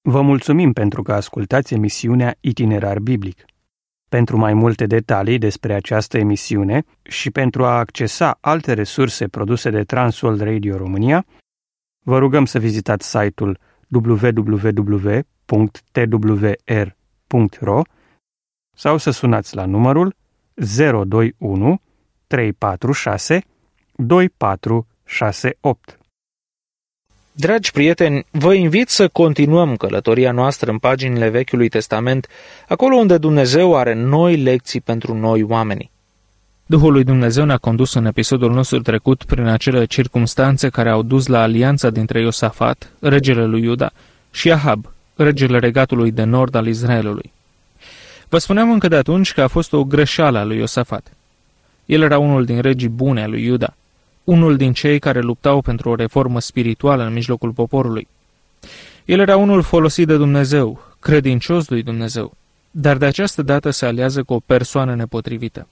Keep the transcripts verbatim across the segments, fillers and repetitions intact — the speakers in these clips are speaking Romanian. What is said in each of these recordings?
Vă mulțumim pentru că ascultați emisiunea Itinerar Biblic. Pentru mai multe detalii despre această emisiune și pentru a accesa alte resurse produse de Transworld Radio România, vă rugăm să vizitați site-ul w w w punct t w r punct r o sau să sunați la numărul zero doi unu trei patru șase doi patru șase opt. Dragi prieteni, vă invit să continuăm călătoria noastră în paginile Vechiului Testament, acolo unde Dumnezeu are noi lecții pentru noi oamenii. Duhul lui Dumnezeu ne-a condus în episodul nostru trecut prin acele circumstanțe care au dus la alianța dintre Iosafat, regele lui Iuda, și Ahab, regele regatului de nord al Israelului. Vă spuneam încă de atunci că a fost o greșeală a lui Iosafat. El era unul din regii bune a lui Iuda, unul din cei care luptau pentru o reformă spirituală în mijlocul poporului. El era unul folosit de Dumnezeu, credincios lui Dumnezeu, dar de această dată se aliază cu o persoană nepotrivită.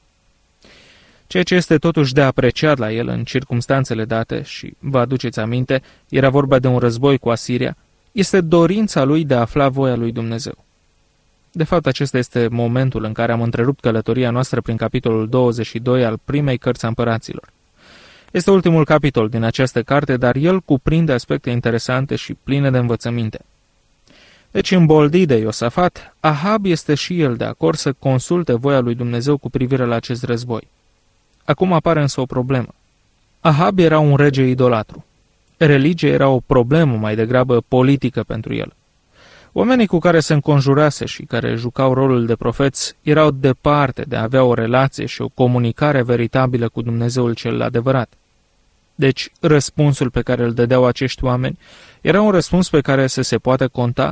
Ceea ce este totuși de apreciat la el în circumstanțele date, și vă aduceți aminte, era vorba de un război cu Asiria, este dorința lui de a afla voia lui Dumnezeu. De fapt, acesta este momentul în care am întrerupt călătoria noastră prin capitolul douăzeci și doi al primei cărți a împăraților. Este ultimul capitol din această carte, dar el cuprinde aspecte interesante și pline de învățăminte. Deci, îmboldit de Iosafat, Ahab este și el de acord să consulte voia lui Dumnezeu cu privire la acest război. Acum apare însă o problemă. Ahab era un rege idolatru. Religia era o problemă mai degrabă politică pentru el. Oamenii cu care se înconjurase și care jucau rolul de profeți erau departe de a avea o relație și o comunicare veritabilă cu Dumnezeul cel adevărat. Deci, răspunsul pe care îl dădeau acești oameni era un răspuns pe care să se poate conta.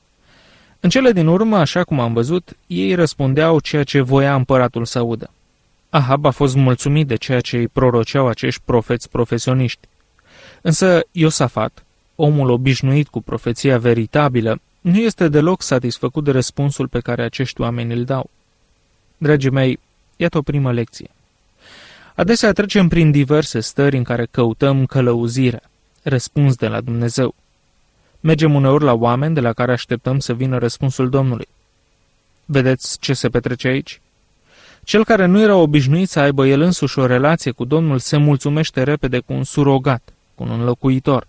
În cele din urmă, așa cum am văzut, ei răspundeau ceea ce voia împăratul să audă. Ahab a fost mulțumit de ceea ce îi proroceau acești profeți profesioniști. Însă Iosafat, omul obișnuit cu profeția veritabilă, nu este deloc satisfăcut de răspunsul pe care acești oameni îl dau. Dragii mei, iată o primă lecție. Adesea trecem prin diverse stări în care căutăm călăuzirea, răspuns de la Dumnezeu. Mergem uneori la oameni de la care așteptăm să vină răspunsul Domnului. Vedeți ce se petrece aici? Cel care nu era obișnuit să aibă el însuși o relație cu Domnul se mulțumește repede cu un surogat, cu un înlocuitor.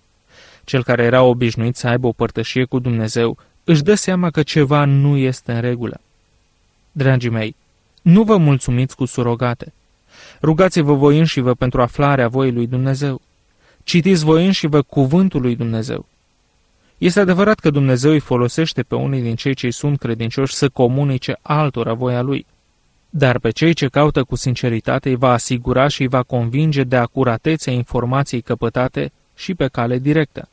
Cel care era obișnuit să aibă o părtășie cu Dumnezeu își dă seama că ceva nu este în regulă. Dragii mei, nu vă mulțumiți cu surogate. Rugați-vă voi înșivă pentru aflarea voii lui Dumnezeu. Citiți voi înșivă cuvântul lui Dumnezeu. Este adevărat că Dumnezeu îi folosește pe unii din cei ce sunt credincioși să comunice altora voia lui, dar pe cei ce caută cu sinceritate îi va asigura și îi va convinge de acuratețea informației căpătate și pe cale directă.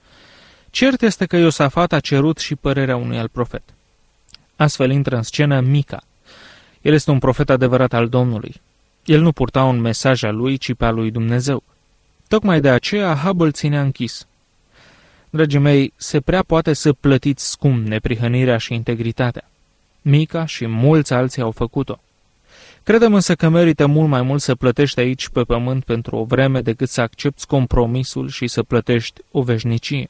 Cert este că Iosafat a cerut și părerea unui alt profet. Astfel intră în scenă Mica. El este un profet adevărat al Domnului. El nu purta un mesaj al lui, ci pe al lui Dumnezeu. Tocmai de aceea Ahab îl ținea închis. Dragii mei, se prea poate să plătiți scump neprihănirea și integritatea. Mica și mulți alții au făcut-o. Credem însă că merită mult mai mult să plătești aici pe pământ pentru o vreme decât să accepți compromisul și să plătești o veșnicie.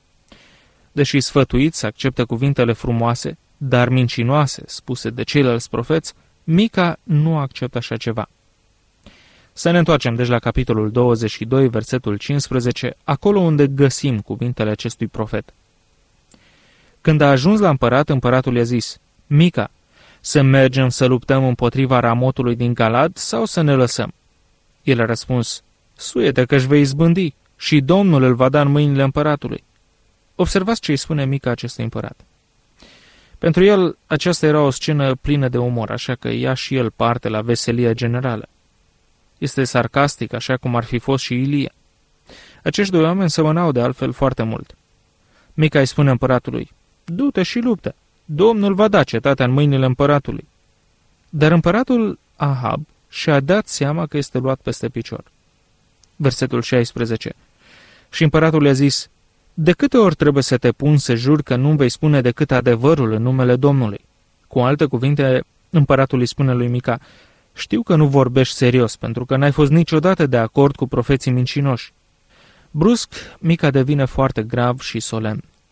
Deși sfătuit să accepte cuvintele frumoase, dar mincinoase, spuse de ceilalți profeți, Mica nu acceptă așa ceva. Să ne întoarcem deci la capitolul douăzeci și doi, versetul cincisprezece, acolo unde găsim cuvintele acestui profet. Când a ajuns la împărat, împăratul i-a zis: Mica, să mergem să luptăm împotriva Ramotului din Galad sau să ne lăsăm? El a răspuns: suiete că își vei izbândi și Domnul îl va da în mâinile împăratului. Observați ce îi spune Mica acestui împărat. Pentru el, aceasta era o scenă plină de umor, așa că ia și el parte la veselia generală. Este sarcastic, așa cum ar fi fost și Ilia. Acești doi oameni semănau de altfel foarte mult. Mica îi spune împăratului: du-te și luptă, Domnul va da cetatea în mâinile împăratului. Dar împăratul Ahab și-a dat seama că este luat peste picior. Versetul șaisprezece. Și împăratul i-a zis: de câte ori trebuie să te pun să juri că nu vei spune decât adevărul în numele Domnului? Cu alte cuvinte, împăratul îi spune lui Mica: știu că nu vorbești serios, pentru că n-ai fost niciodată de acord cu profeții mincinoși. Brusc, Mica devine foarte grav și solemn.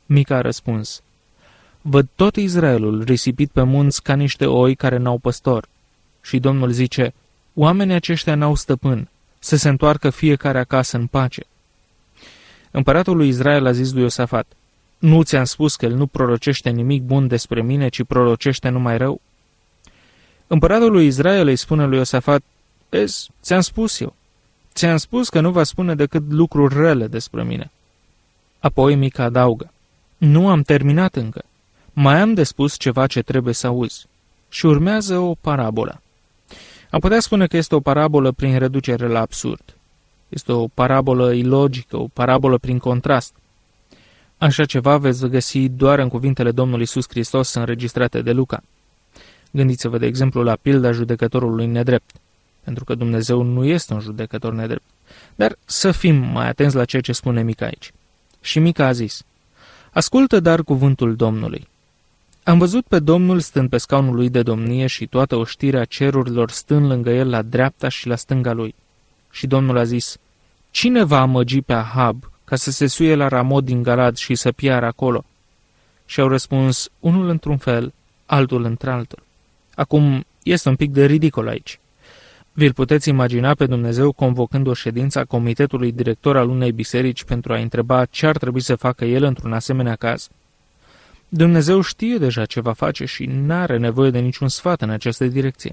Mica a răspuns: văd tot Israelul risipit pe munți ca niște oi care n-au păstor. Și Domnul zice: oamenii aceștia n-au stăpân, să se întoarcă fiecare acasă în pace. Împăratul lui Israel a zis lui Iosafat: nu ți-am spus că el nu prorocește nimic bun despre mine, ci prorocește numai rău? Împăratul lui Israel îi spune lui Iosafat: vezi, ți-am spus eu. Ți-am spus că nu va spune decât lucruri rele despre mine. Apoi Mica adaugă: nu am terminat încă. Mai am de spus ceva ce trebuie să auzi. Și urmează o parabolă. Am putea spune că este o parabolă prin reducere la absurd. Este o parabolă ilogică, o parabolă prin contrast. Așa ceva veți găsi doar în cuvintele Domnului Iisus Hristos înregistrate de Luca. Gândiți-vă, de exemplu, la pilda judecătorului nedrept, pentru că Dumnezeu nu este un judecător nedrept. Dar să fim mai atenți la ceea ce spune Mica aici. Și Mica a zis: ascultă dar cuvântul Domnului. Am văzut pe Domnul stând pe scaunul lui de domnie și toată oștirea cerurilor stând lângă el la dreapta și la stânga lui. Și Domnul a zis: cine va amăgi pe Ahab ca să se suie la Ramot din Galad și să piară acolo? Și au răspuns, unul într-un fel, altul într-altul. Acum, este un pic de ridicol aici. Vi-l puteți imagina pe Dumnezeu convocând o ședință a comitetului director al unei biserici pentru a întreba ce ar trebui să facă el într-un asemenea caz? Dumnezeu știe deja ce va face și n-are nevoie de niciun sfat în această direcție.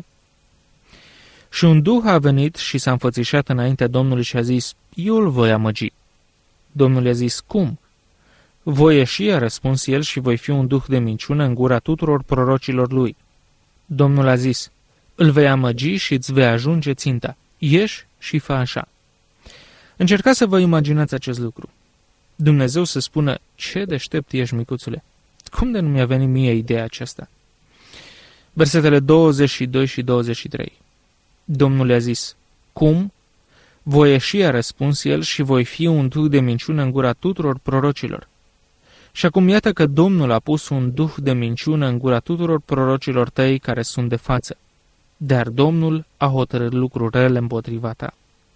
Și un duh a venit și s-a înfățișat înaintea Domnului și a zis: eu îl voi amăgi. Domnul i-a zis: cum? Voi ieși, a răspuns el, și voi fi un duh de minciună în gura tuturor prorocilor lui. Domnul a zis: îl vei amăgi și îți vei ajunge ținta. Ieși și fă așa. Încercați să vă imaginați acest lucru. Dumnezeu să spună: ce deștept ești, micuțule! Cum de nu mi-a venit mie ideea aceasta? Versetele douăzeci și doi și douăzeci și trei. Domnul i-a zis: cum? Voi ieși, a răspuns el, și voi fi un duh de minciună în gura tuturor prorocilor. Și acum iată că Domnul a pus un duh de minciună în gura tuturor prorocilor tăi care sunt de față. Dar Domnul a hotărât lucruri rele împotriva ta.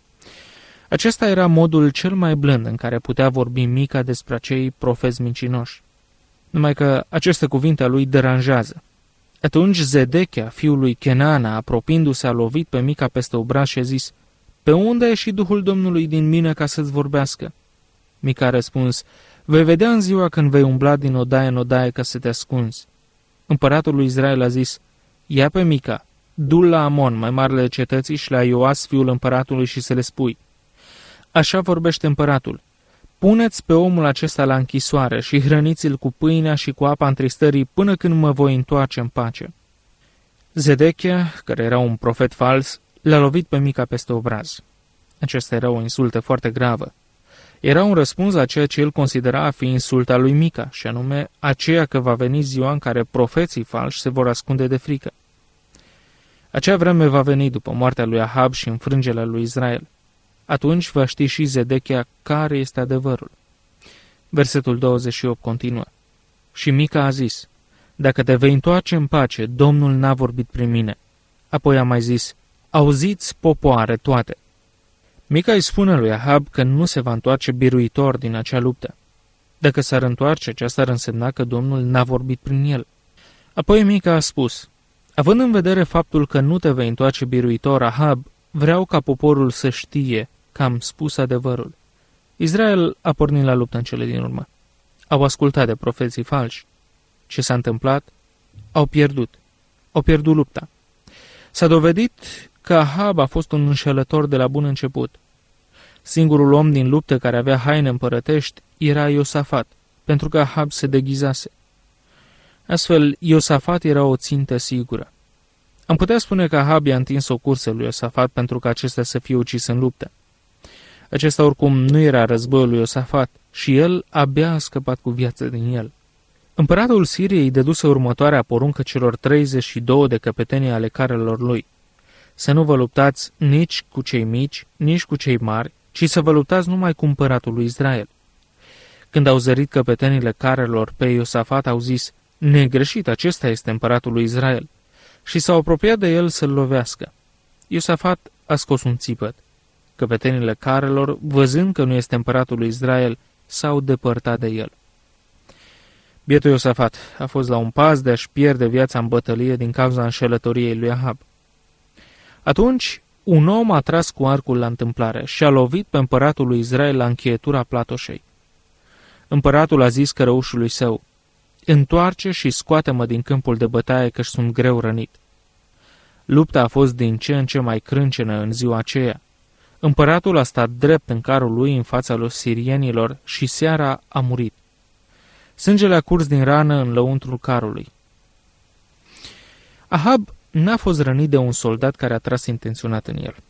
Acesta era modul cel mai blând în care putea vorbi Mica despre acei profeți mincinoși. Numai că aceste cuvinte a lui deranjează. Atunci Zedechia, fiul lui Kenana, apropiindu-se, a lovit pe Mica peste obraz și a zis: pe unde a ieșit Duhul Domnului din mine ca să-ți vorbească? Mica a răspuns: vei vedea în ziua când vei umbla din odaie în odaie ca să te ascunzi. Împăratul lui Israel a zis: ia pe Mica, du-l la Amon, mai marele cetății, și la Ioas, fiul împăratului, și să le spui: așa vorbește împăratul: puneți pe omul acesta la închisoare și hrăniți-l cu pâinea și cu apa întristării până când mă voi întoarce în pace. Zedechia, care era un profet fals, l-a lovit pe Mica peste obraz. Acesta era o insultă foarte gravă. Era un răspuns la ceea ce el considera a fi insulta lui Mica, și anume aceea că va veni ziua în care profeții falși se vor ascunde de frică. Acea vreme va veni după moartea lui Ahab și înfrângerea lui Israel. Atunci va ști și Zedechia care este adevărul. Versetul douăzeci și opt continuă: și Mica a zis: dacă te vei întoarce în pace, Domnul n-a vorbit prin mine. Apoi a mai zis: auziți, popoare toate. Mica îi spune lui Ahab că nu se va întoarce biruitor din acea luptă. Dacă s-ar întoarce, aceasta ar însemna că Domnul n-a vorbit prin el. Apoi Mica a spus: având în vedere faptul că nu te vei întoarce biruitor, Ahab, vreau ca poporul să știe că am spus adevărul. Israel a pornit la luptă în cele din urmă. Au ascultat de profeții falși. Ce s-a întâmplat? Au pierdut. Au pierdut lupta. S-a dovedit că Ahab a fost un înșelător de la bun început. Singurul om din luptă care avea haine împărătești era Iosafat, pentru că Ahab se deghizase. Astfel, Iosafat era o țintă sigură. Am putea spune că Ahab i-a întins o cursă lui Iosafat pentru ca acesta să fie ucis în luptă. Acesta oricum nu era războiul lui Iosafat și el abia a scăpat cu viață din el. Împăratul Siriei îi dăduse următoarea poruncă celor treizeci și două de căpetenii ale carelor lui: să nu vă luptați nici cu cei mici, nici cu cei mari, ci să vă luptați numai cu împăratul lui Israel. Când au zărit căpetenile carelor pe Iosafat, au zis: negreșit, acesta este împăratul lui Israel. Și s-au apropiat de el să-l lovească. Iosafat a scos un țipăt. Căpetenile carelor, văzând că nu este împăratul lui Israel, s-au depărtat de el. Bietul Iosafat a fost la un pas de a-și pierde viața în bătălie din cauza înșelătoriei lui Ahab. Atunci, un om a tras cu arcul la întâmplare și a lovit pe împăratul lui Israel la încheietura platoșei. Împăratul a zis cărăușului său: întoarce și scoate-mă din câmpul de bătaie, că sunt greu rănit. Lupta a fost din ce în ce mai crâncenă în ziua aceea. Împăratul a stat drept în carul lui în fața lui sirienilor și seara a murit. Sângele a curs din rană în lăuntrul carului. Ahab n-a fost rănit de un soldat care a tras intenționat în el.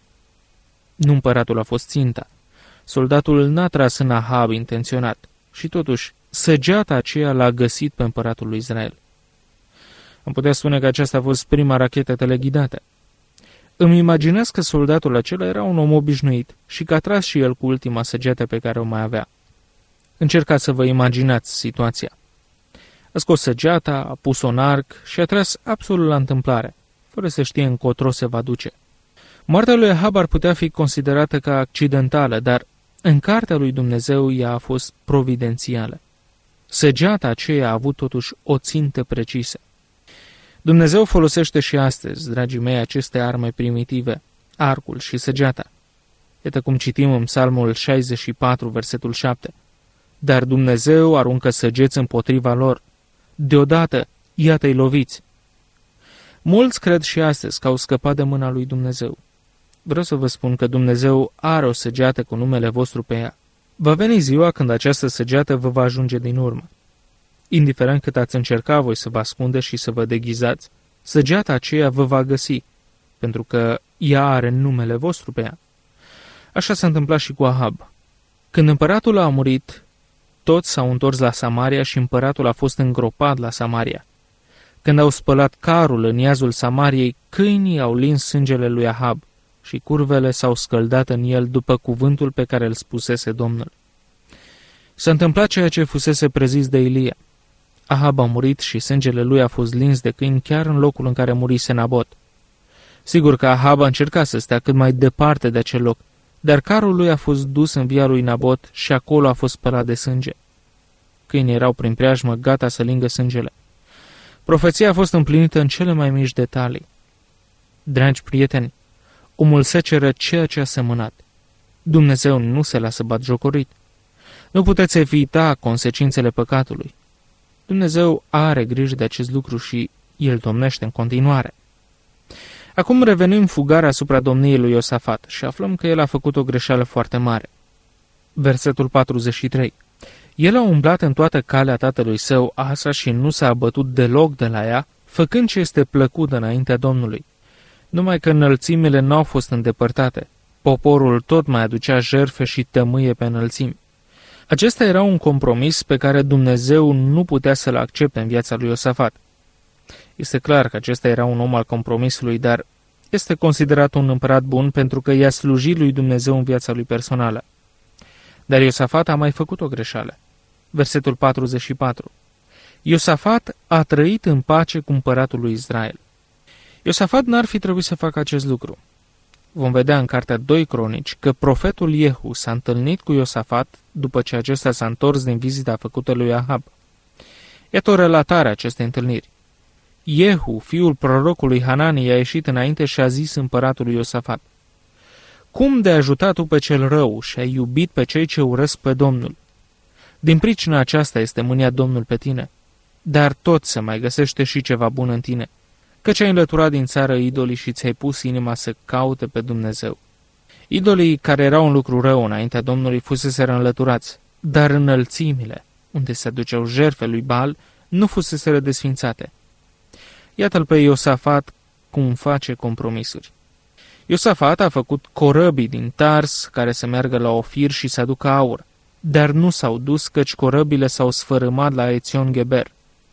Nu împăratul a fost ținta. Soldatul n-a tras în Ahab intenționat și totuși săgeata aceea l-a găsit pe împăratul lui Israel. Am putea spune că aceasta a fost prima rachetă teleghidată. Îmi imaginez că soldatul acela era un om obișnuit și că a tras și el cu ultima săgeată pe care o mai avea. Încercați să vă imaginați situația. A scos săgeata, a pus-o în arc și a tras absolut la întâmplare, fără să știe încotro se va duce. Moartea lui Ahab ar putea fi considerată ca accidentală, dar în cartea lui Dumnezeu ea a fost providențială. Săgeata aceea a avut totuși o țintă precisă. Dumnezeu folosește și astăzi, dragii mei, aceste arme primitive, arcul și săgeata. Iată cum citim în Psalmul șaizeci și patru, versetul șapte. Dar Dumnezeu aruncă săgeți împotriva lor. Deodată, iată-i loviți. Mulți cred și astăzi că au scăpat de mâna lui Dumnezeu. Vreau să vă spun că Dumnezeu are o săgeată cu numele vostru pe ea. Va veni ziua când această săgeată vă va ajunge din urmă. Indiferent cât ați încerca voi să vă ascundeți și să vă deghizați, săgeata aceea vă va găsi, pentru că ea are numele vostru pe ea. Așa s-a întâmplat și cu Ahab. Când împăratul a murit, toți s-au întors la Samaria și împăratul a fost îngropat la Samaria. Când au spălat carul în iazul Samariei, câinii au lins sângele lui Ahab și curvele s-au scăldat în el după cuvântul pe care îl spusese Domnul. S-a întâmplat ceea ce fusese prezis de Ilia. Ahab a murit și sângele lui a fost lins de câini chiar în locul în care murise Nabot. Sigur că Ahab a încercat să stea cât mai departe de acel loc, dar carul lui a fost dus în via lui Nabot și acolo a fost spălat de sânge. Câinii erau prin preajmă gata să lingă sângele. Profeția a fost împlinită în cele mai mici detalii. Dragi prieteni, omul seceră ceea ce a semănat. Dumnezeu nu se lasă batjocorit. Nu puteți evita consecințele păcatului. Dumnezeu are grijă de acest lucru și El domnește în continuare. Acum revenim fugar asupra domniei lui Iosafat și aflăm că el a făcut o greșeală foarte mare. Versetul patruzeci și trei. El a umblat în toată calea tatălui său Asa și nu s-a abătut deloc de la ea, făcând ce este plăcut înaintea Domnului. Numai că înălțimile n-au fost îndepărtate. Poporul tot mai aducea jertfe și tămâie pe înălțimi. Acesta era un compromis pe care Dumnezeu nu putea să-l accepte în viața lui Iosafat. Este clar că acesta era un om al compromisului, dar este considerat un împărat bun pentru că i-a slujit lui Dumnezeu în viața lui personală. Dar Iosafat a mai făcut o greșeală. Versetul patruzeci și patru. Iosafat a trăit în pace cu împăratul lui Israel. Iosafat n-ar fi trebuit să facă acest lucru. Vom vedea în cartea doi Cronici că profetul Iehu s-a întâlnit cu Iosafat după ce acesta s-a întors din vizita făcută lui Ahab. Iată o relatare a acestei întâlniri. Iehu, fiul prorocului Hanani, a ieșit înainte și a zis împăratului Iosafat: Cum de ai ajutat tu pe cel rău și ai iubit pe cei ce urăsc pe Domnul? Din pricina aceasta este mânia Domnul pe tine, dar tot se mai găsește și ceva bun în tine, căci ai înlăturat din țară idolii și ți-ai pus inima să caute pe Dumnezeu. Idolii care erau un lucru rău înaintea Domnului fuseseră înlăturați, dar înălțimile, unde se aduceau jertfe lui Baal, nu fuseseră desfințate. Iată-l pe Iosafat cum face compromisuri. Iosafat a făcut corăbii din Tars care să meargă la Ofir și să aducă aur, dar nu s-au dus căci corăbile s-au sfărâmat la Ețion Geber.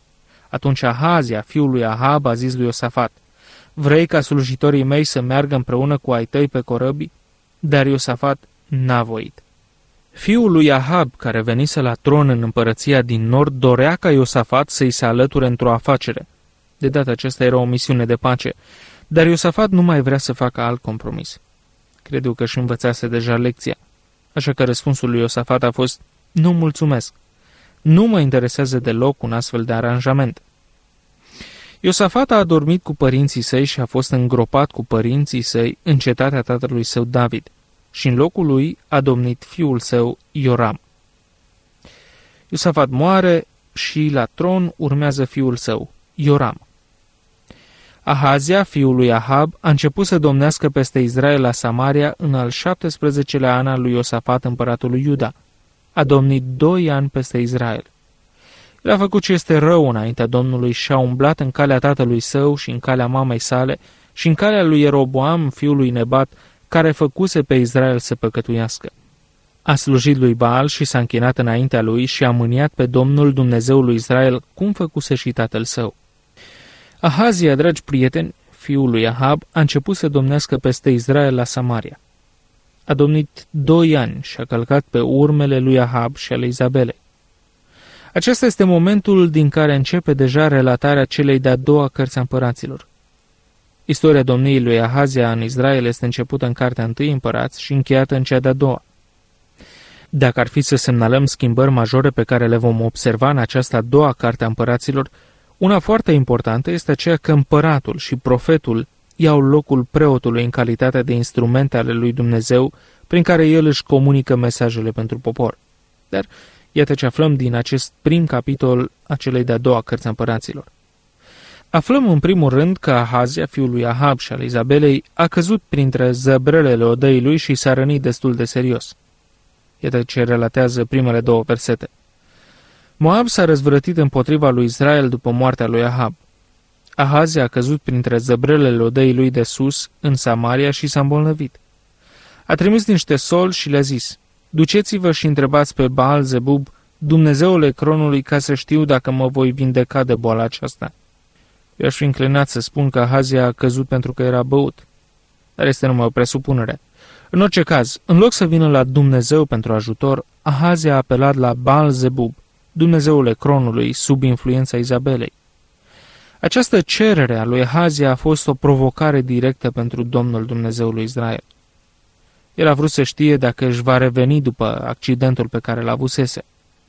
Atunci Ahazia, fiul lui Ahab, a zis lui Iosafat: Vrei ca slujitorii mei să meargă împreună cu ai tăi pe corăbii? Dar Iosafat n-a voit. Fiul lui Ahab, care venise la tron în împărăția din nord, dorea ca Iosafat să-i se alăture într-o afacere. De data aceasta era o misiune de pace, dar Iosafat nu mai vrea să facă alt compromis. Cred eu că își învățase deja lecția, așa că răspunsul lui Iosafat a fost: Nu mulțumesc. Nu mă interesează deloc un astfel de aranjament. Iosafat a adormit cu părinții săi și a fost îngropat cu părinții săi în cetatea tatălui său David și în locul lui a domnit fiul său Ioram. Iosafat moare și la tron urmează fiul său, Ioram. Ahazia, fiul lui Ahab, a început să domnească peste Israel la Samaria în al șaptesprezecelea an al lui Iosafat, împăratul lui Iuda. A domnit doi ani peste Israel. El a făcut ce este rău înaintea Domnului și a umblat în calea tatălui său și în calea mamei sale și în calea lui Ieroboam, fiul lui Nebat, care făcuse pe Israel să păcătuiască. A slujit lui Baal și s-a închinat înaintea lui și a mâniat pe Domnul Dumnezeul lui Israel, cum făcuse și tatăl său. Ahazia, dragi prieteni, fiul lui Ahab, a început să domnească peste Israel la Samaria. A domnit doi ani și a călcat pe urmele lui Ahab și ale Izabelei. Acesta este momentul din care începe deja relatarea celei de-a doua cărți a împăraților. Istoria domniei lui Ahazia în Israel este începută în cartea întâi Împărați și încheiată în cea de-a doua. Dacă ar fi să semnalăm schimbări majore pe care le vom observa în această a doua carte a împăraților, una foarte importantă este aceea că împăratul și profetul iau locul preotului în calitate de instrumente ale lui Dumnezeu prin care el își comunică mesajele pentru popor. Dar iată ce aflăm din acest prim capitol a celei de-a doua cărți a împăraților. Aflăm în primul rând că Ahazia, fiul lui Ahab și al Izabelei, a căzut printre zăbrelele odăii lui și s-a rănit destul de serios. Iată ce relatează primele două versete. Moab s-a răzvrătit împotriva lui Israel după moartea lui Ahab. Ahazia a căzut printre zăbrelele odăii lui de sus, în Samaria, și s-a îmbolnăvit. A trimis niște soli și le-a zis: duceți-vă și întrebați pe Baal Zebub, Dumnezeul Ecronului, ca să știu dacă mă voi vindeca de boala aceasta. Eu aș fi înclinat să spun că Ahazia a căzut pentru că era băut, dar este numai o presupunere. În orice caz, în loc să vină la Dumnezeu pentru ajutor, Ahazia a apelat la Baal Zebub, Dumnezeul Ecronului, sub influența Izabelei. Această cerere a lui Ahazia a fost o provocare directă pentru Domnul Dumnezeul lui Israel. El a vrut să știe dacă își va reveni după accidentul pe care l-a avusese.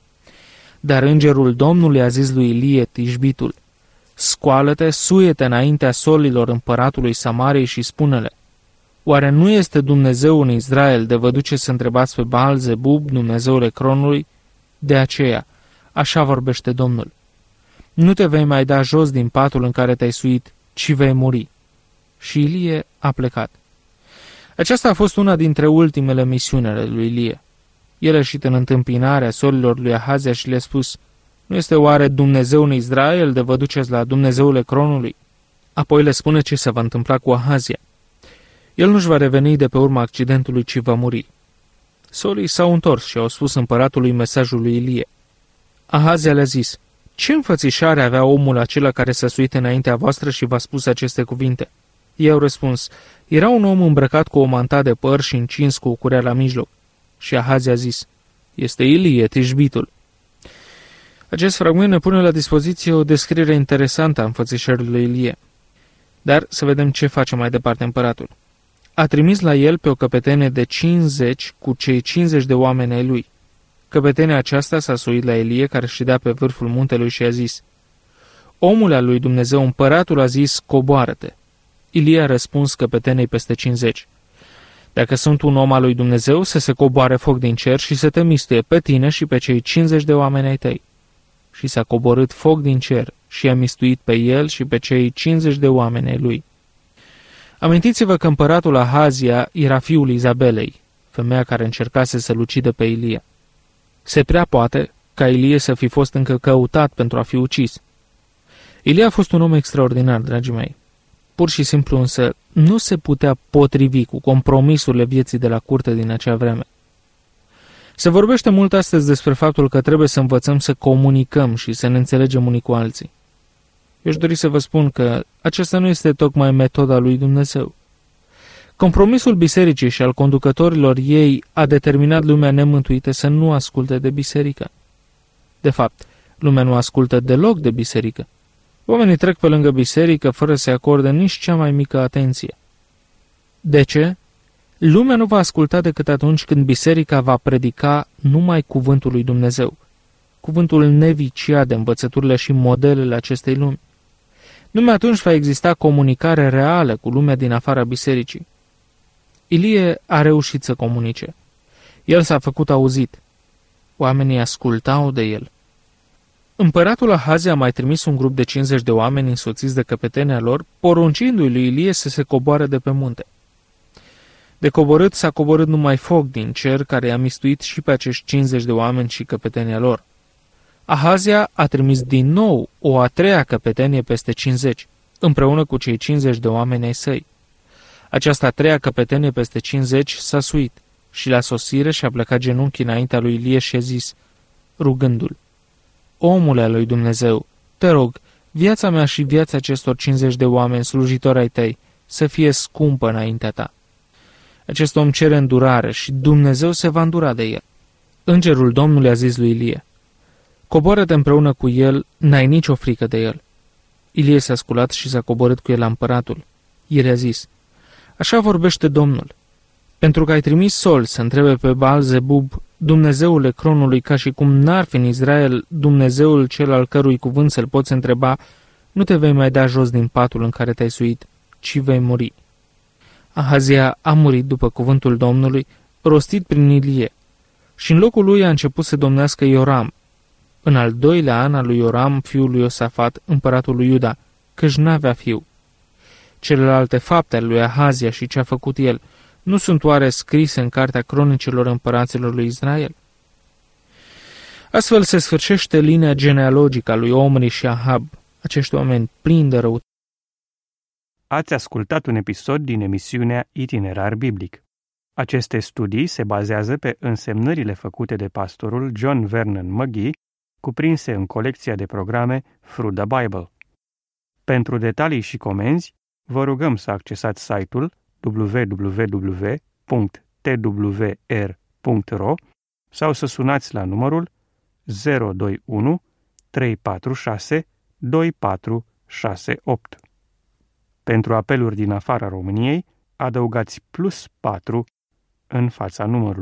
Dar îngerul Domnului a zis lui Ilie, Tishbitul: scoală-te, suie-te înaintea solilor împăratului Samariei și spune-le: oare nu este Dumnezeu în Israel de vă duce să întrebați pe Baal Zebub, Dumnezeul Ecronului? De aceea, așa vorbește Domnul: nu te vei mai da jos din patul în care te-ai suit, ci vei muri. Și Ilie a plecat. Aceasta a fost una dintre ultimele misiuni ale lui Ilie. El a ieșit în întâmpinarea solilor lui Ahazia și le-a spus: nu este oare Dumnezeu în Israel de vă duceți la Dumnezeul Ecronului? Apoi le spune ce se va întâmpla cu Ahazia. El nu-și va reveni de pe urma accidentului, ci va muri. Solii s-au întors și au spus împăratului mesajul lui Ilie. Ahazia le-a zis: ce înfățișare avea omul acela care s-a suit înaintea voastră și v-a spus aceste cuvinte? Ei au răspuns: era un om îmbrăcat cu o manta de păr și încins cu o curea la mijloc. Și Ahazia a zis: este Ilie, Tishbitul. Acest fragment ne pune la dispoziție o descriere interesantă a înfățișării lui Ilie. Dar să vedem ce face mai departe împăratul. A trimis la el pe o căpetenie de cincizeci cu cei cincizeci de oameni ai lui. Căpetenia aceasta s-a suit la Ilie, care ședea pe vârful muntelui, și a zis: omul al lui Dumnezeu, împăratul a zis: coboară-te. Ilie a răspuns căpetenei peste cincizeci: dacă sunt un om al lui Dumnezeu, să se coboare foc din cer și să te mistuie pe tine și pe cei cincizeci de oameni ai tăi. Și s-a coborât foc din cer și a mistuit pe el și pe cei cincizeci de oameni ai lui. Amintiți-vă că împăratul Ahazia era fiul Izabelei, femeia care încercase să-l ucidă pe Ilie. Se prea poate ca Ilie să fi fost încă căutat pentru a fi ucis. Ilie a fost un om extraordinar, dragii mei. Pur și simplu însă nu se putea potrivi cu compromisurile vieții de la curte din acea vreme. Se vorbește mult astăzi despre faptul că trebuie să învățăm să comunicăm și să ne înțelegem unii cu alții. Eu aș dori să vă spun că aceasta nu este tocmai metoda lui Dumnezeu. Compromisul bisericii și al conducătorilor ei a determinat lumea nemântuită să nu asculte de biserică. De fapt, lumea nu ascultă deloc de biserică. Oamenii trec pe lângă biserică fără să-i acorde nici cea mai mică atenție. De ce? Lumea nu va asculta decât atunci când biserica va predica numai cuvântul lui Dumnezeu. cuvântul nevicia de învățăturile și modelele acestei lumi. Numai atunci va exista comunicare reală cu lumea din afara bisericii. Ilie a reușit să comunice. El s-a făcut auzit. Oamenii ascultau de el. Împăratul Ahazia a mai trimis un grup de cincizeci de oameni însoțiți de căpetenia lor, poruncindu-i lui Ilie să se coboare de pe munte. De coborât s-a coborât numai foc din cer, care i-a mistuit și pe acești cincizeci de oameni și căpetenia lor. Ahazia a trimis din nou o a treia căpetenie peste cincizeci, împreună cu cei cincizeci de oameni ai săi. Această a treia căpetenie peste cincizeci s-a suit și la sosire și-a plecat genunchii înaintea lui Ilie și a zis, rugându-l: Omule al lui Dumnezeu, te rog, viața mea și viața acestor cincizeci de oameni slujitori ai tăi să fie scumpă înaintea ta. Acest om cere îndurare și Dumnezeu se va îndura de el. Îngerul Domnului a zis lui Ilie: coboară-te împreună cu el, n-ai nicio frică de el. Ilie s-a sculat și s-a coborât cu el la împăratul. El a zis: așa vorbește Domnul. Pentru că ai trimis Sol să întrebe pe Baal-Zebub, Dumnezeul Ecronului, ca și cum n-ar fi în Israel Dumnezeul cel al cărui cuvânt să-l poți întreba, nu te vei mai da jos din patul în care te-ai suit, ci vei muri. Ahazia a murit după cuvântul Domnului, rostit prin Ilie, și în locul lui a început să domnească Ioram, în al doilea an al lui Ioram, fiul lui Iosafat, împăratul lui Iuda, căci n-avea fiu. Celelalte fapte ale lui Ahazia și ce a făcut el, nu sunt oare scrise în cartea cronicilor împăraților lui Israel? Astfel se sfârșește linia genealogică a lui Omri și Ahab, acești oameni plini de răutate. Ați ascultat un episod din emisiunea Itinerar Biblic. Aceste studii se bazează pe însemnările făcute de pastorul John Vernon McGee, cuprinse în colecția de programe Through the Bible. Pentru detalii și comenzi, vă rugăm să accesați site-ul w w w punct t w r punct r o sau să sunați la numărul zero doi unu trei patru șase doi patru șase opt. Pentru apeluri din afara României, adăugați plus patru în fața numărului.